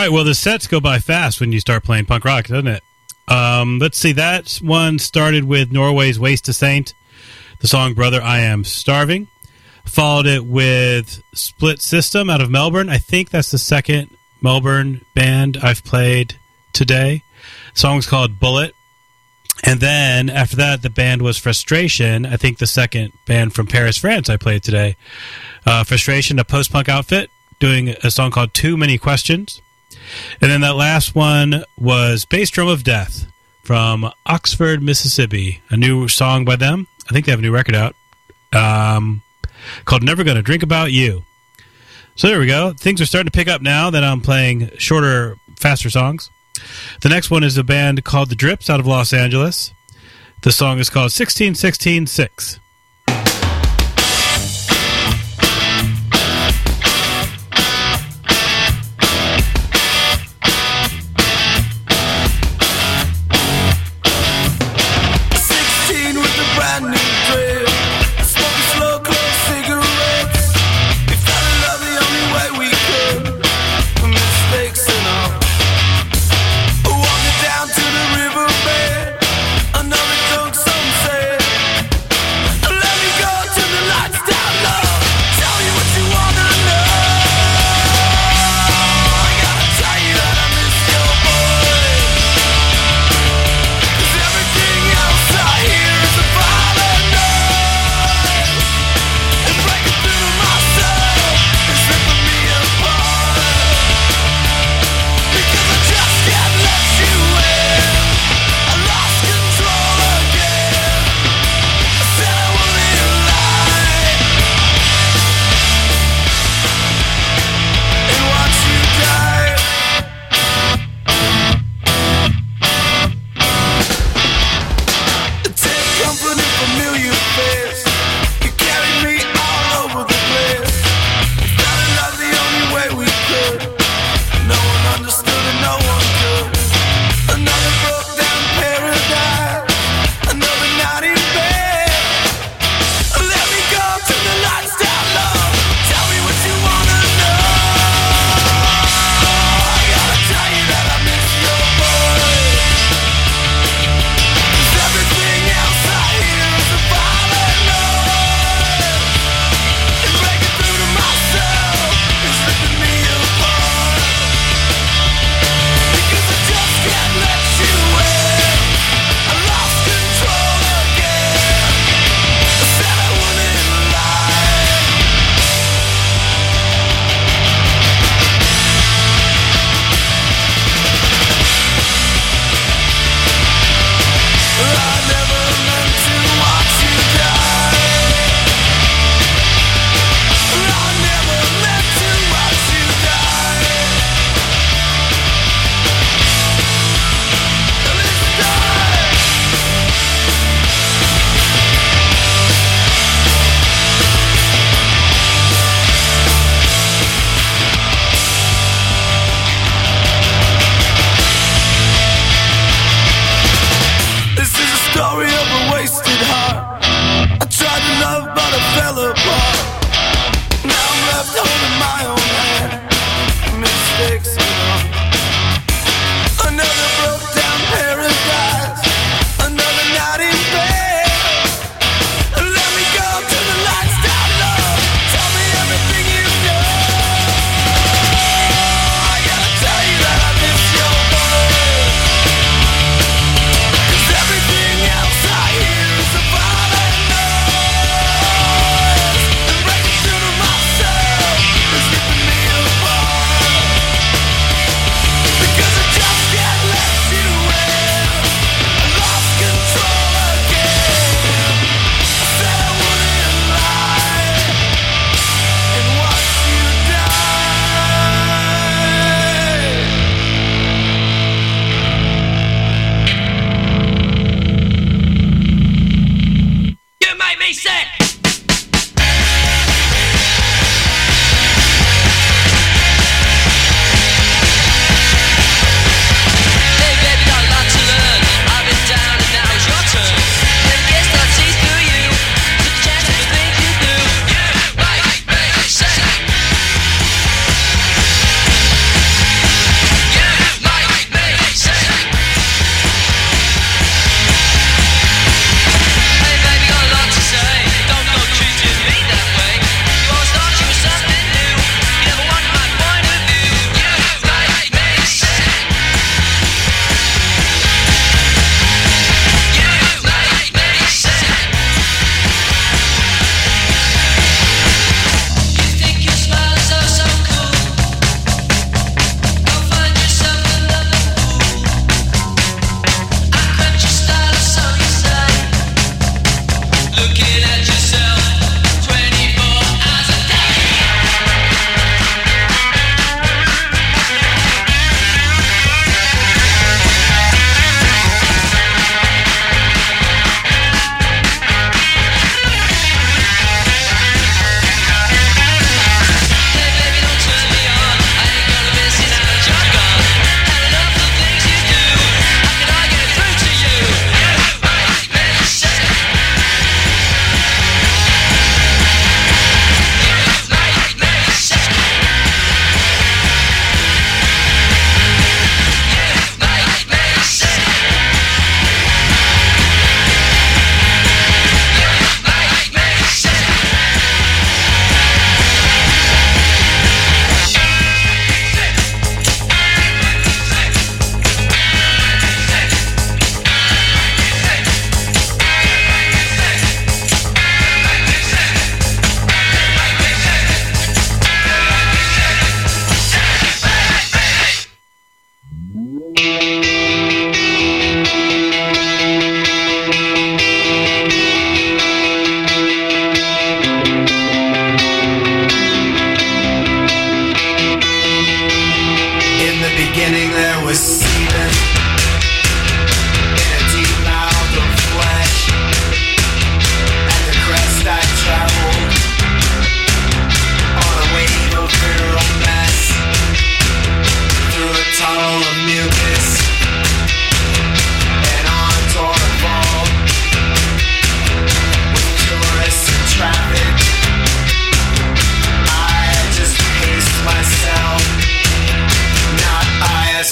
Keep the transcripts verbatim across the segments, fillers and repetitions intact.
right, well, the sets go by fast when you start playing punk rock, doesn't it? Um, let's see, that one started with Norway's Waste to Saint, the song Brother, I Am Starving. Followed it with Split System out of Melbourne. I think that's the second Melbourne band I've played today. The song's called Bullet. And then after that, the band was Frustration. I think the second band from Paris, France I played today. Uh, Frustration, a post-punk outfit, doing a song called Too Many Questions. And then that last one was Bass Drum of Death from Oxford, Mississippi. A new song by them. I think they have a new record out um, called Never Gonna Drink About You. So there we go. Things are starting to pick up now that I'm playing shorter, faster songs. The next one is a band called The Drips out of Los Angeles. The song is called sixteen sixteen six. Down to the riverbed, another drunk sunset.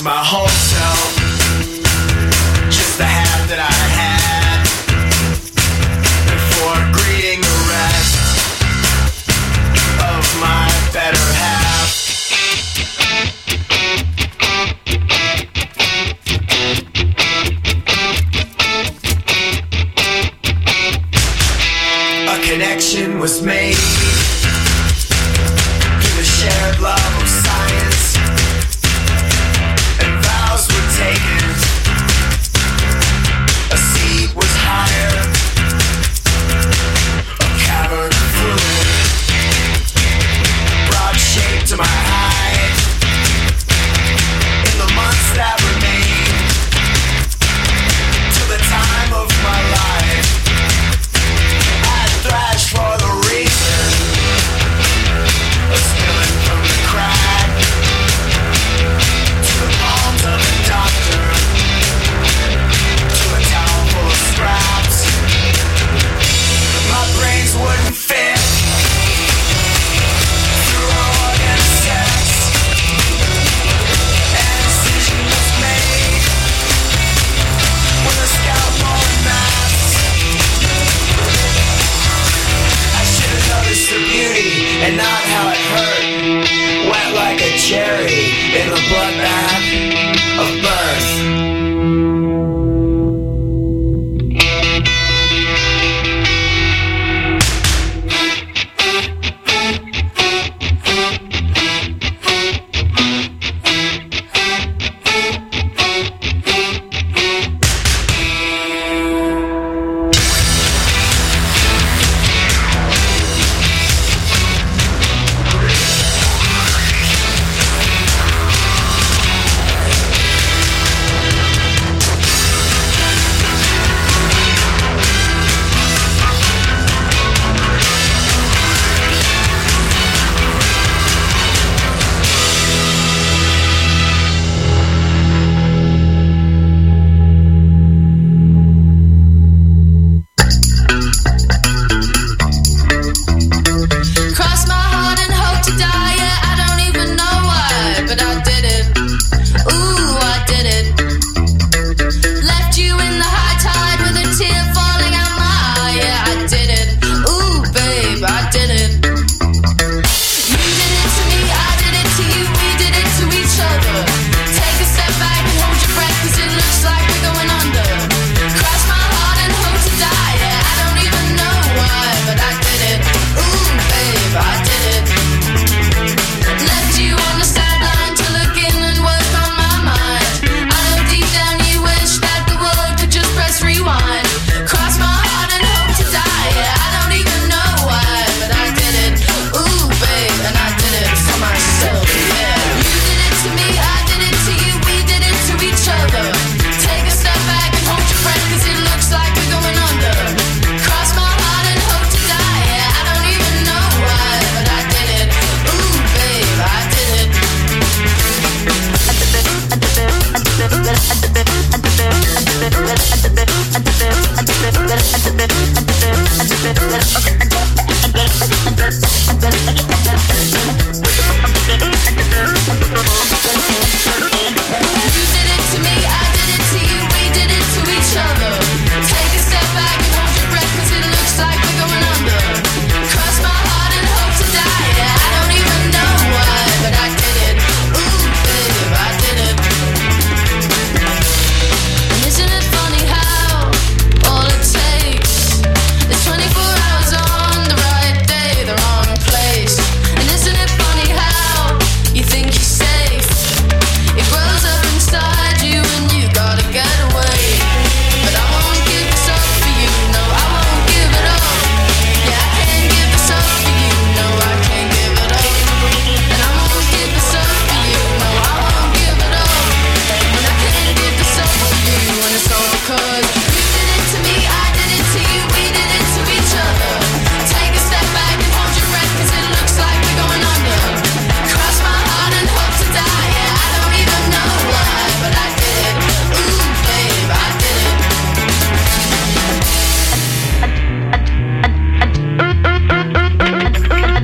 was my whole self, just the half that I had, before greeting the rest of my better half. A connection was made through the shared love of science, and vows were taken. A seat was higher, a cavern fluid, broad shape to my height. In the months that remain till the time of my life, I thrashed for the reason of spilling from the crack to the palms of the doctor, to a towel full of scraps. My brains wouldn't fit through organ sex. An incision was made with a scalpel and mask. I should have noticed the beauty and not how it hurt. Wet like a cherry in the bloodbath of birth.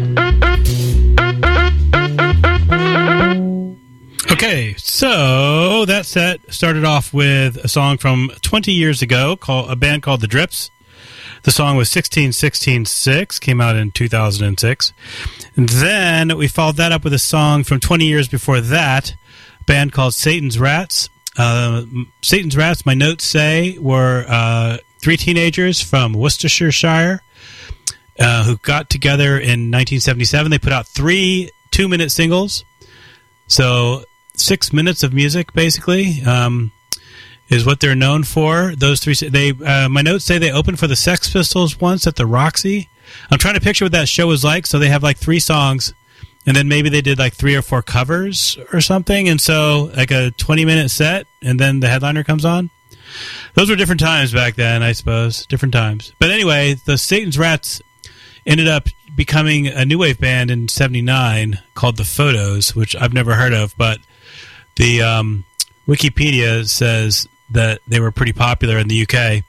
Okay, so that set started off with a song from twenty years ago, called a band called The Drips. The song was sixteen sixteen six, came out in two thousand six. And then we followed that up with a song from twenty years before that, a band called Satan's Rats. Uh, Satan's Rats, my notes say, were uh, three teenagers from Worcestershire uh, who got together in nineteen seventy-seven. They put out three two-minute singles. So six minutes of music, basically, um, is what they're known for. Those three, they uh, my notes say they opened for the Sex Pistols once at the Roxy. I'm trying to picture what that show was like. So they have like three songs, and then maybe they did like three or four covers or something. And so like a twenty minute set, and then the headliner comes on. Those were different times back then, I suppose. Different times. But anyway, the Satan's Rats ended up becoming a new wave band in seventy-nine called The Photos, which I've never heard of, but the um, Wikipedia says that they were pretty popular in the U K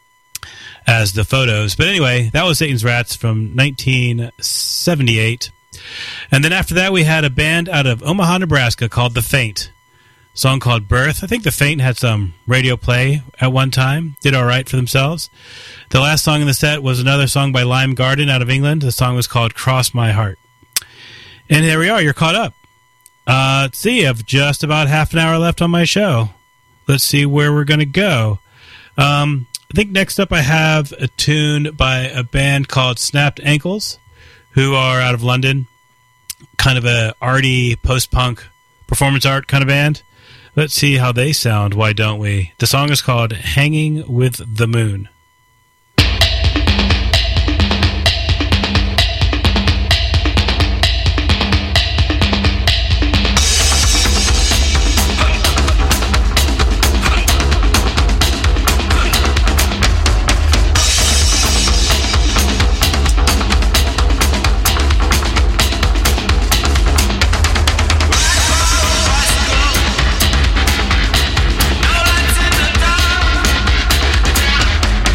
as The Photos. But anyway, that was Satan's Rats from nineteen seventy-eight. And then after that, we had a band out of Omaha, Nebraska called The Faint. A song called Birth. I think The Faint had some radio play at one time. Did all right for themselves. The last song in the set was another song by Lime Garden out of England. The song was called Cross My Heart. And here we are. You're caught up. Uh, let's see. I have just about half an hour left on my show. Let's see where we're going to go. Um, I think next up I have a tune by a band called Snapped Ankles, who are out of London. Kind of a arty, post-punk, performance art kind of band. Let's see how they sound. Why don't we? The song is called Hanging with the Moon. Thank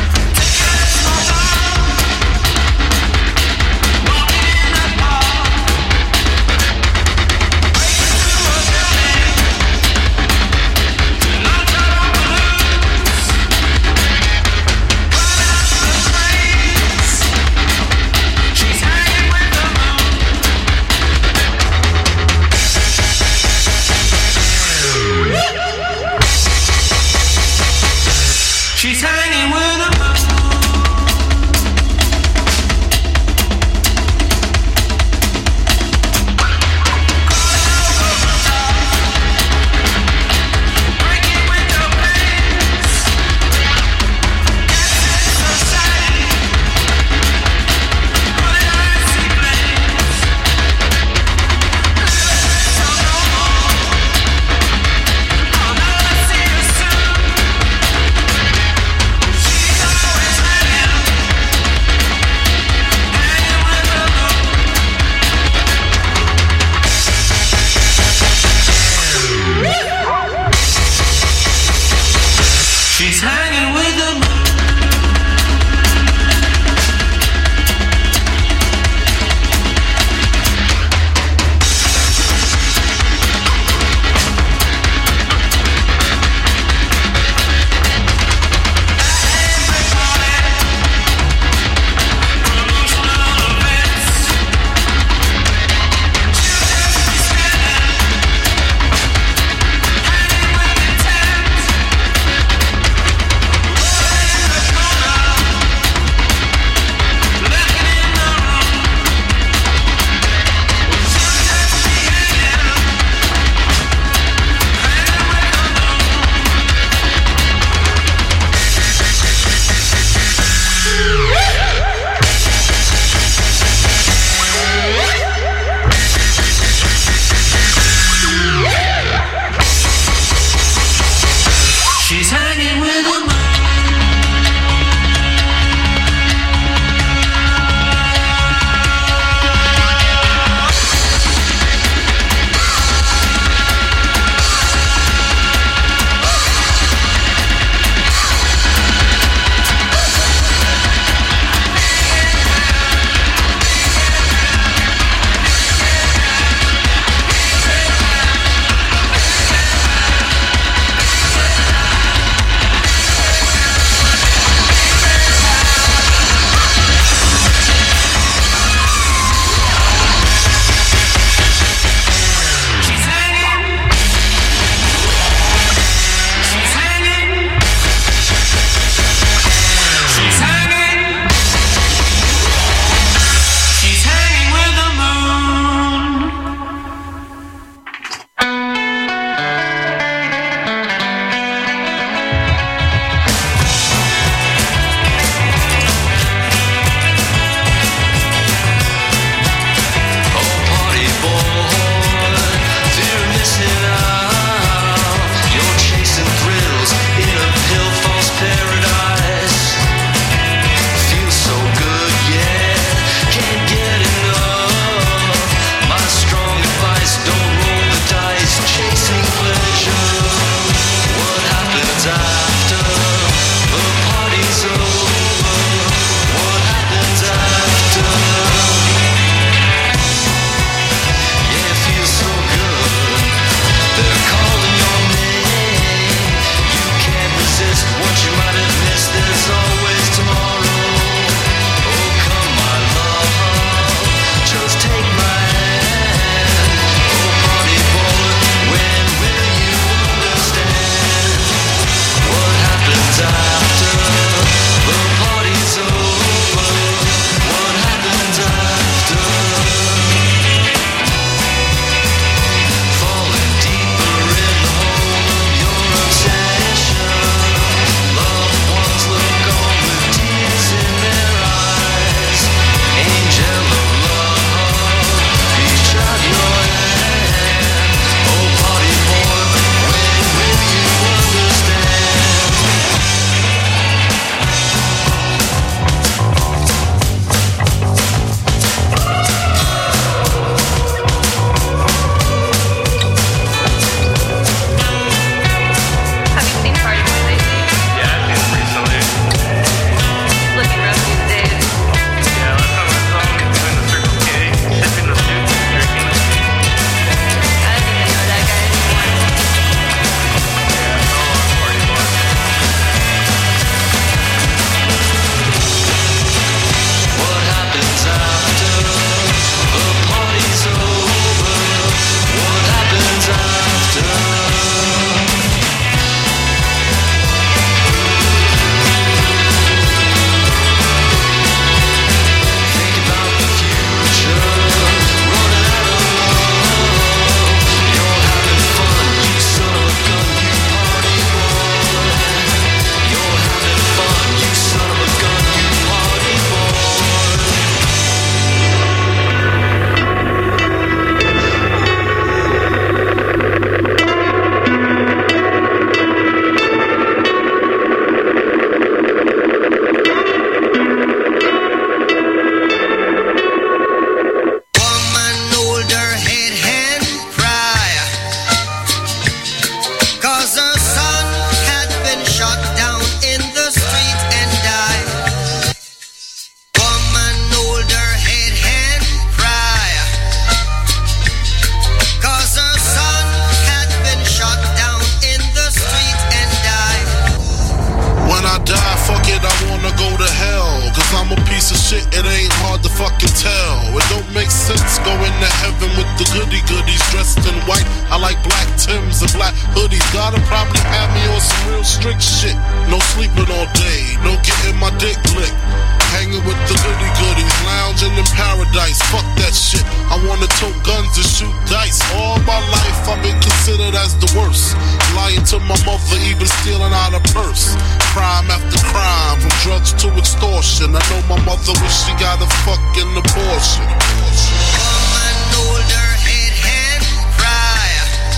Even with the goody goodies dressed in white, I like black Timbs and black hoodies. Gotta probably have me on some real strict shit. No sleeping all day, no getting my dick licked. Hanging with the goody goodies, lounging in paradise. Fuck that shit. I wanna tote guns and shoot dice. All my life I've been considered as the worst. Lying to my mother, even stealing out a purse. Crime after crime, from drugs to extortion. I know my mother wish she got a fucking abortion. Woman hold her head and cry,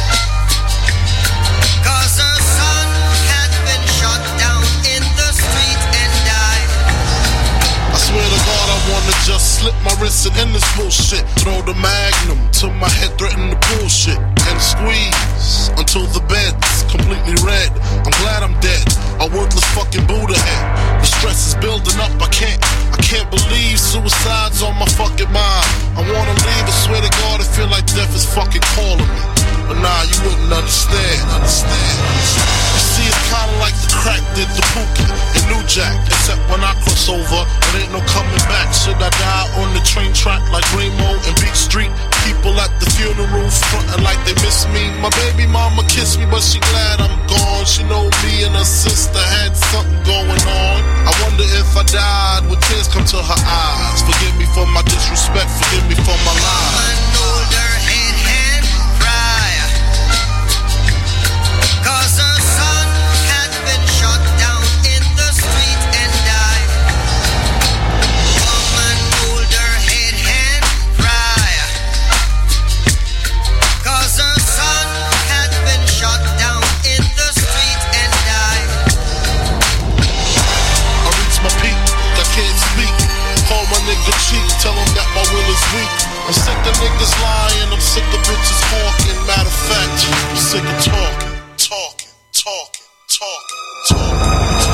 'cause her son had been shot down in the street and died. I swear to God, I wanna just slip my wrist and end this bullshit. Throw the magnum till my head threaten the bullshit. And squeeze until the bed's completely red. I'm glad I'm dead, a worthless fucking Buddha head. The stress is building up, I can't, I can't believe suicide's on my fucking mind. I wanna leave, I swear to God, I feel like death is fucking calling me. But nah, you wouldn't understand, understand. You see, it's kinda like the crack did the Pookie in New Jack. Except when I cross over, there ain't no coming back. Should I die on the train track like Ramo and Beach Street? People at the funeral frontin' like they miss me. My baby mama kissed me, but she glad I'm gone. She know me and her sister had something going on. I wonder if I died, would tears come to her eyes? Forgive me for my disrespect, forgive me for my lies. Woman hold her head and cry, 'cause her son had been shot down in the street and died. Woman hold her head and cry, 'cause her son had been shot down in the street and died. I reach my peak, I can't speak. Call my nigga cheek, tell him that my will is weak. I'm sick of niggas lying, I'm sick of bitches hawking. Matter of fact, I'm sick of talking, talking, talking, talking, talking.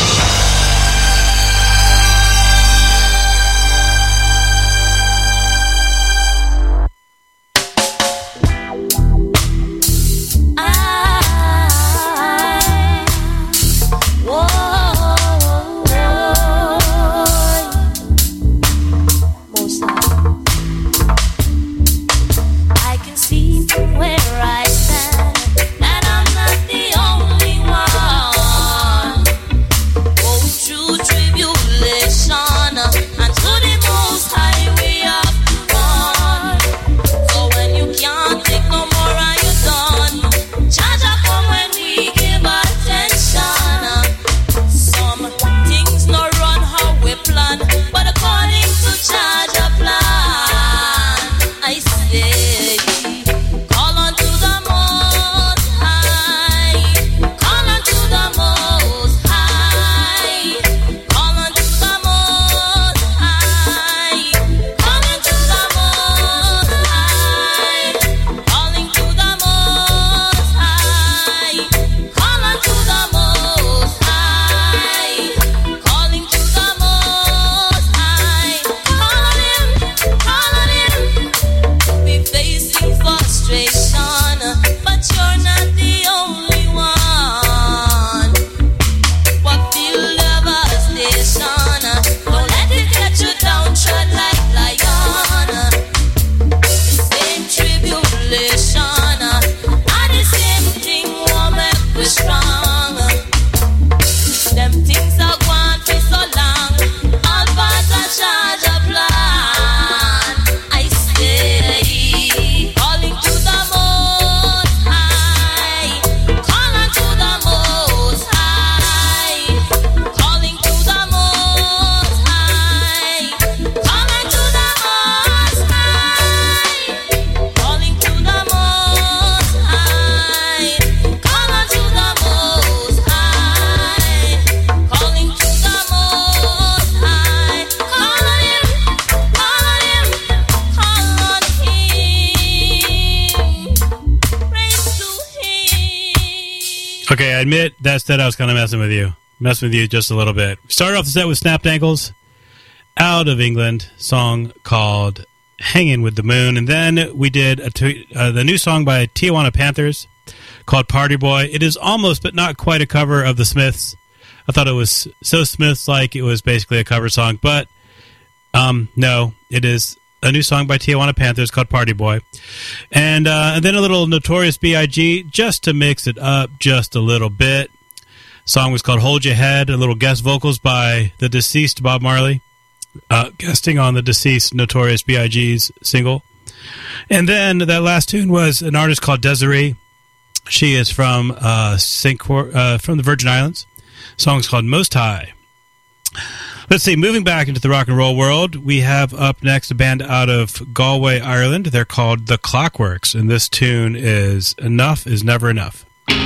Okay, I admit that said I was kind of messing with you. Messing with you just a little bit. We started off the set with Snapped Ankles, out of England, song called Hanging with the Moon. And then we did a t- uh, the new song by Tijuana Panthers called Party Boy. It is almost, but not quite a cover of the Smiths. I thought it was so Smiths-like it was basically a cover song. But um, no, it is a new song by Tijuana Panthers called Party Boy. And, uh, and then a little Notorious B I G just to mix it up just a little bit. Song was called Hold Your Head, a little guest vocals by the deceased Bob Marley, uh, guesting on the deceased Notorious B I G's single. And then that last tune was an artist called Desiree. She is from uh, Saint Cor- uh, from the Virgin Islands. The song's called Most High. Let's see, moving back into the rock and roll world, we have up next a band out of Galway, Ireland. They're called The Clockworks, and this tune is Enough is Never Enough.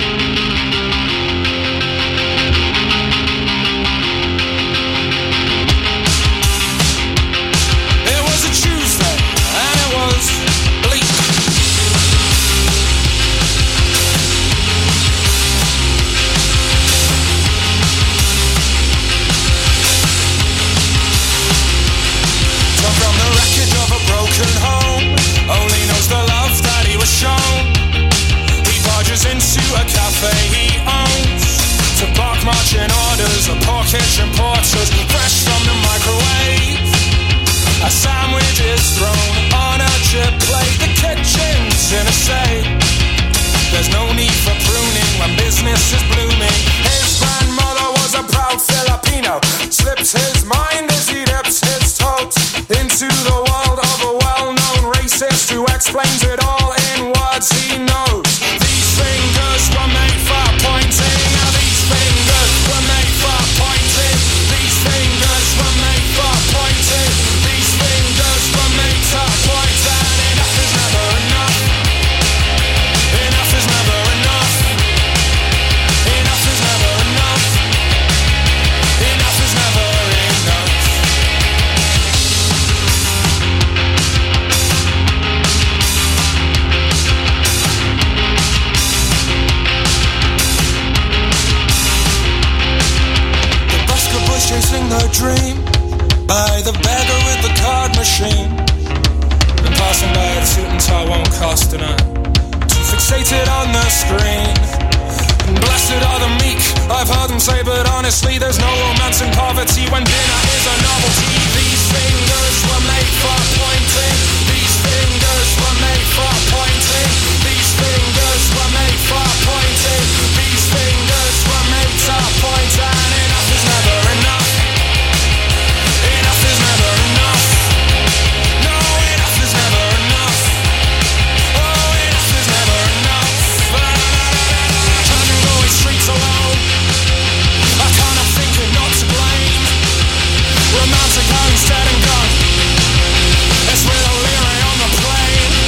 Into a cafe he owns, to bark marching orders of pork kitchen porters, fresh from the microwave. A sandwich is thrown on a chip plate. The kitchen's in a state. There's no need for pruning when business is blooming. His grandmother was a proud Filipino, slips his mind as he dips his toes into the world of a well-known racist who explains it all in words he knows. Fingers were made for pointing. Now these fingers were made for pointing. These fingers were made for pointing. These fingers were made to point. And enough is never enough. Enough is never enough. Enough is never enough. Enough is never enough. Chasing the dream by the beggar with the card machine, and passing by the suit and tie won't cost a dime. Too fixated on the screen. And blessed are the meek, I've heard them say, but honestly there's no romance in poverty when dinner is a novelty. These fingers were made for pointing. These fingers were made for pointing. These fingers were made for pointing. These fingers were made to point. And enough is never enough. Enough is never enough. No, enough is never enough. Oh, enough is never enough. Turning going streets alone, I can't help thinking not to blame. Romantic how instead and gone. It's with O'Leary on the plane.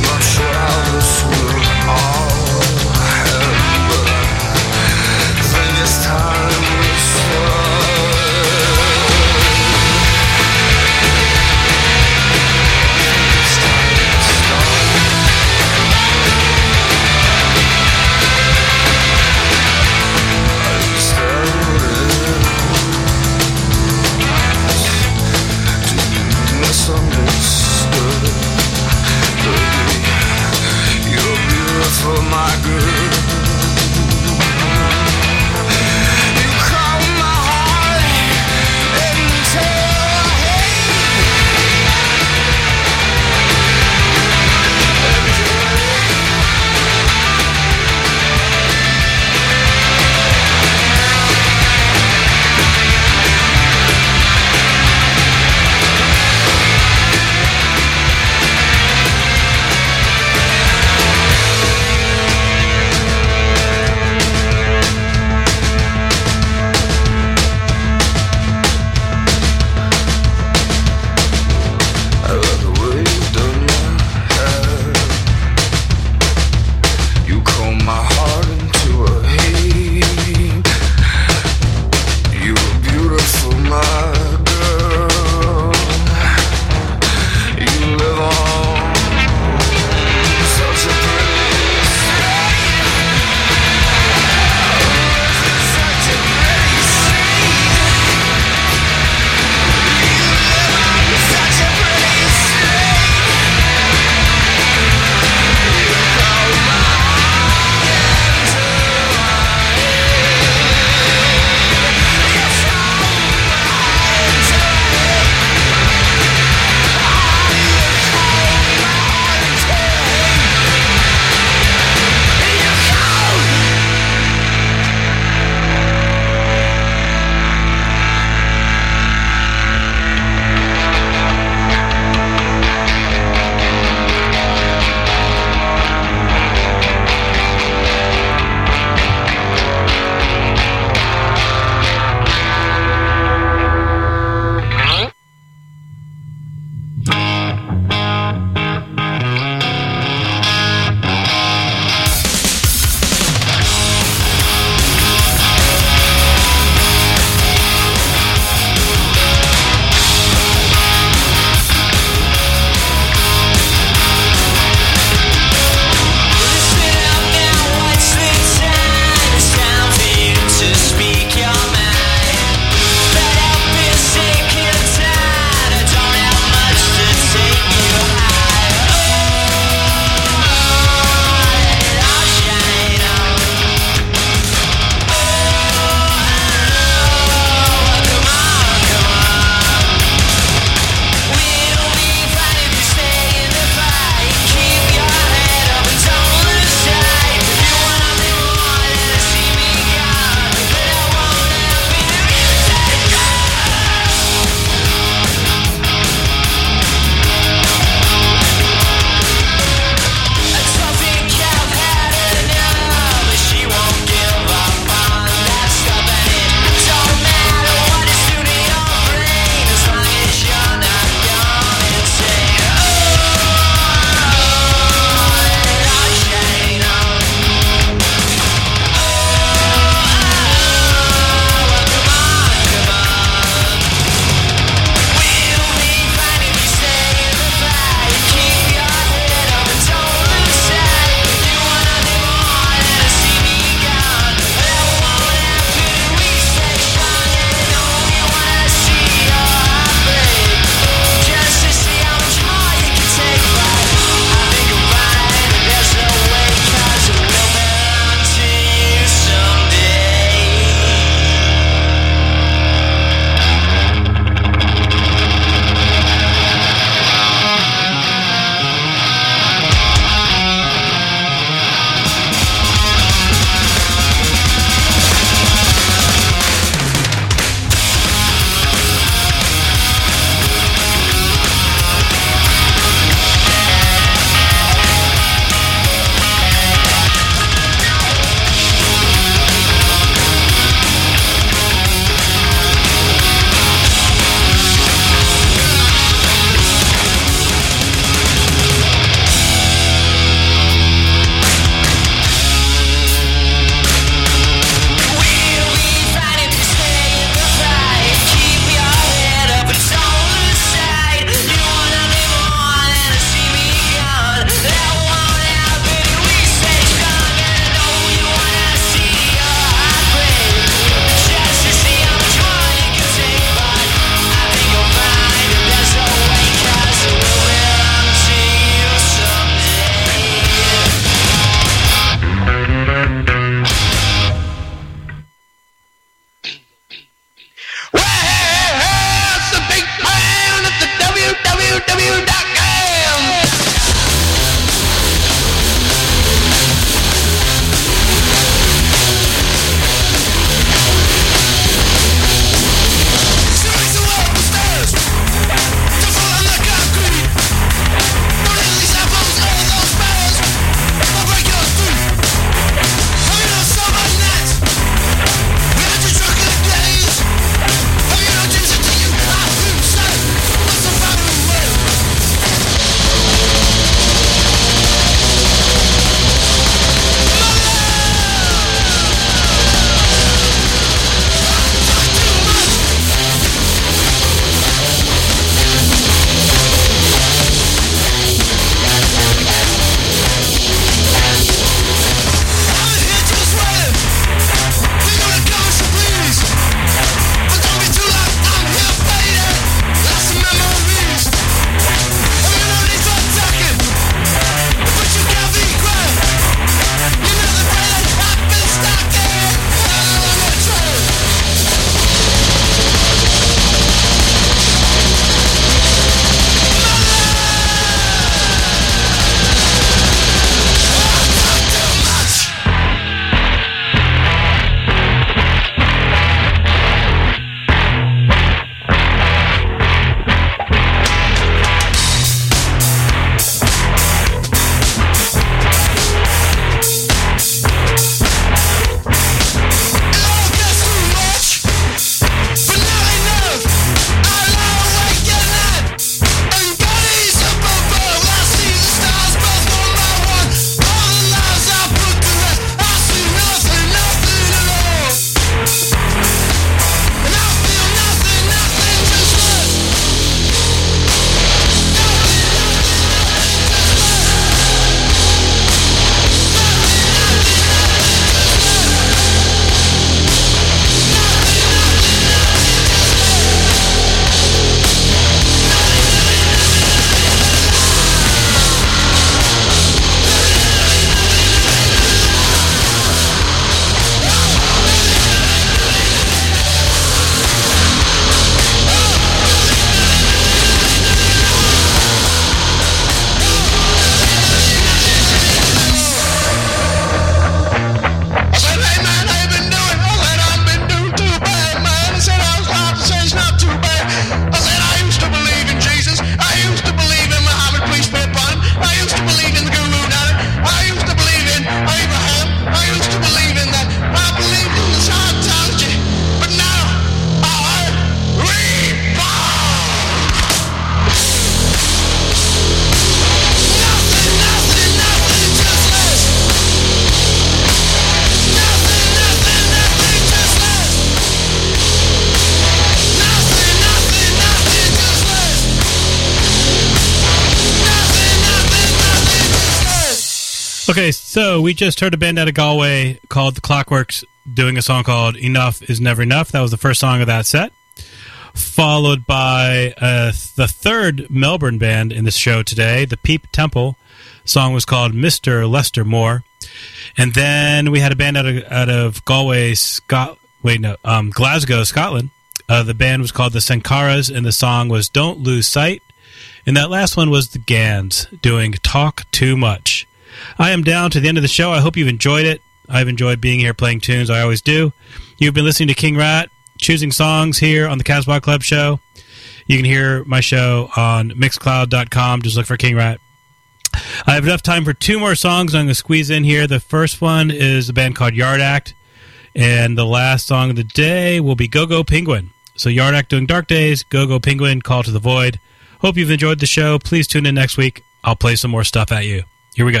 Okay, so we just heard a band out of Galway called The Clockworks doing a song called Enough Is Never Enough. That was the first song of that set. Followed by uh, the third Melbourne band in this show today, the Peep Temple. The song was called Mister Lester Moore. And then we had a band out of, out of Galway, Scot- wait, no, um, Glasgow, Scotland. Uh, the band was called the Sankaras, and the song was Don't Lose Sight. And that last one was the Gans doing Talk Too Much. I am down to the end of the show. I hope you've enjoyed it. I've enjoyed being here playing tunes. I always do. You've been listening to King Rat, choosing songs here on the Casbah Club show. You can hear my show on mixcloud dot com. Just look for King Rat. I have enough time for two more songs I'm going to squeeze in here. The first one is a band called Yard Act. And the last song of the day will be Go Go Penguin. So Yard Act doing Dark Days, Go Go Penguin, Call to the Void. Hope you've enjoyed the show. Please tune in next week. I'll play some more stuff at you. Here we go.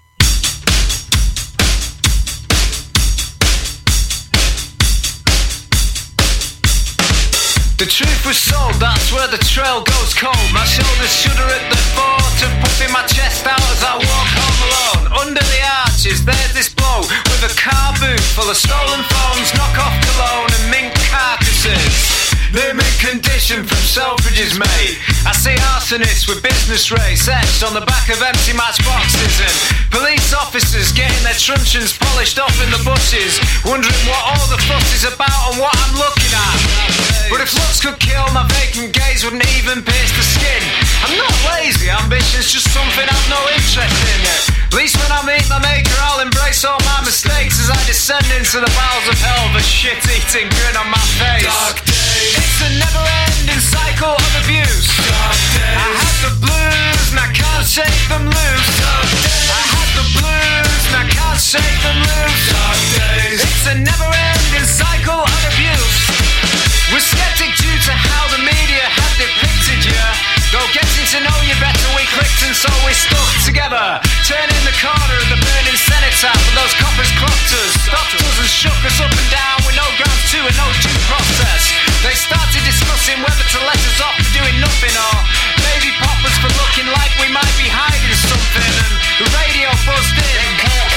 The truth was sold, that's where the trail goes cold. My shoulders shudder at the thought of puffing my chest out as I walk home alone. Under the arches, there's this blow with a car boot full of stolen phones, knock-off cologne and mink carcasses. They're mid-condition from Selfridges, mate. I see arsonists with business race etched on the back of empty matchboxes, and police officers getting their truncheons polished off in the bushes, wondering what all the fuss is about and what I'm looking at. But if looks could kill, my vacant gaze wouldn't even pierce the skin. I'm not lazy, ambition's just something I've no interest in. At least when I meet my maker, I'll embrace all my mistakes as I descend into the bowels of hell with a shit-eating grin on my face. Dark days. It's a never-ending cycle of abuse. Dark days. I had the blues and I can't shake them loose. Dark days. I had the blues and I can't shake them loose. Dark days. It's a never-ending cycle of abuse. We're skeptic due to how the media have depicted you. Though getting to know you better we clicked and so we stuck together. Turning the corner of the burning cenotaph for those coppers clocked us, stopped us and shook us up and down with no grounds to and no due process. They started discussing whether to let us off for doing nothing or maybe pop us for looking like we might be hiding something. And the radio buzzed in.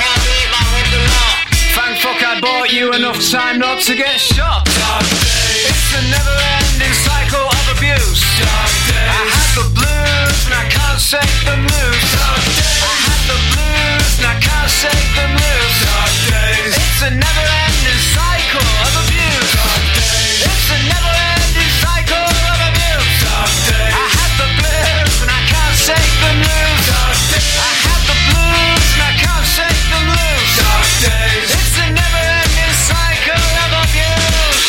Thank fuck I bought you enough time not to get shot. Dark days. It's a never-ending cycle of abuse. Dark days. I had the blues and I can't shake them loose. Dark days. I had the blues and I can't shake them loose. Dark days. It's a never-ending cycle of abuse. Dark days. It's a never-ending cycle of abuse. Dark days. I had the blues and I can't shake them loose. Dark days. I had the blues and I can't shake them loose. Dark days. It's a never-ending cycle of abuse.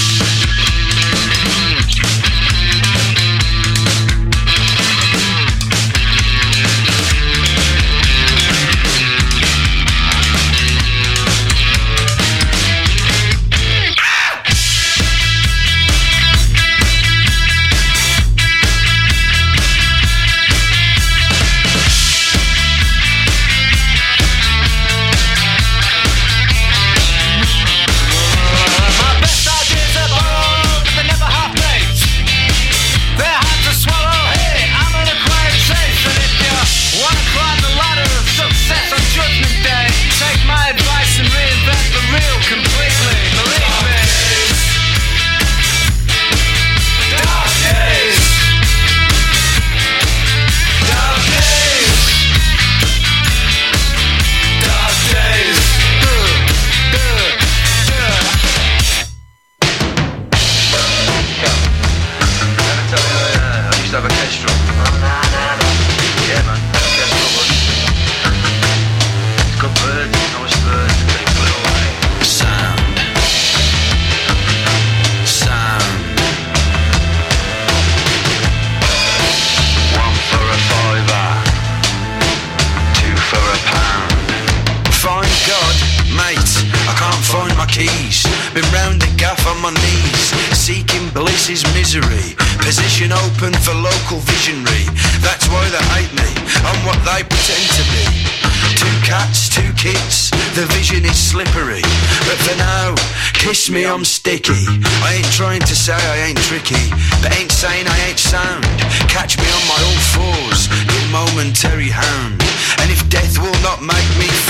Me, I'm sticky. I ain't trying to say I ain't tricky, but ain't saying I ain't sound. Catch me on my old fours, in momentary hound. And if death will not make me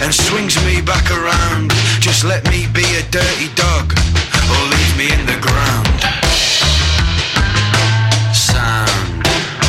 and swings me back around. Just let me be a dirty dog or leave me in the ground. Sound.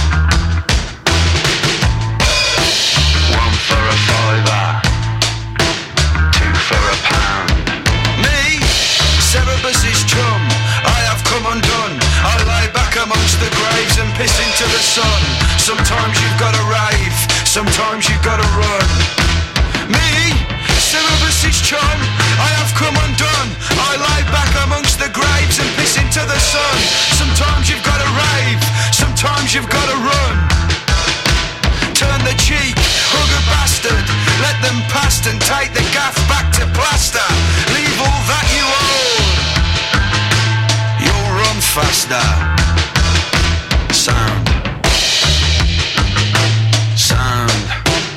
One for a fiver, two for a pound. Me, Cerebus's chum, I have come undone. I lie back amongst the graves and piss into the sun. Sometimes you've got to rave, sometimes you've got to run. Me, Cerebus's chum, I have come undone. I lie back amongst the graves and piss into the sun. Sometimes you've got to rave, sometimes you've got to run. Turn the cheek, hug a bastard, let them past and take the gaff back to plaster. Leave all that you own, you'll run faster. Sound. Sound.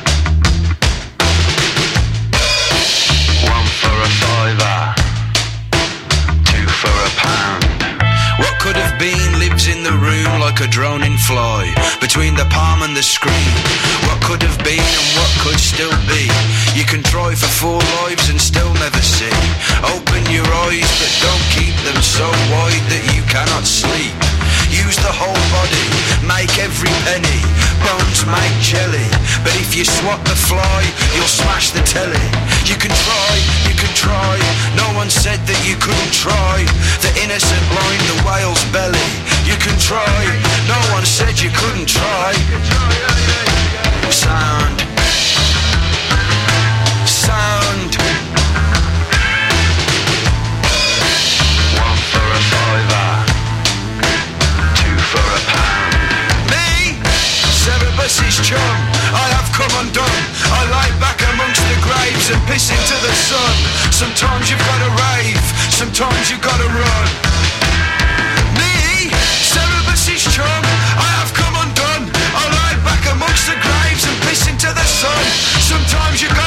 One for a fiver, two for a pound. What could have been lives in the room like a droning fly, between the palm and the screen. What could have been and what could still be. You can try for four lives and still never see. Open your eyes but don't keep them so wide that you cannot sleep. Use the whole body, make every penny. Bones make jelly, but if you swat the fly, you'll smash the telly. You can try, you can try, no one said that you couldn't try. The innocent line, the whale's belly. You can try, no one said you couldn't try. Sound. Sound. One for a fiver, two for a pound. Me, Cerebus's chum, I have come undone. I lie back amongst the graves and piss into the sun. Sometimes you've got to rave, sometimes you've got to run. Me, Cerebus's chum, I have come undone. I lie back amongst the graves and piss into the sun. Sometimes you've got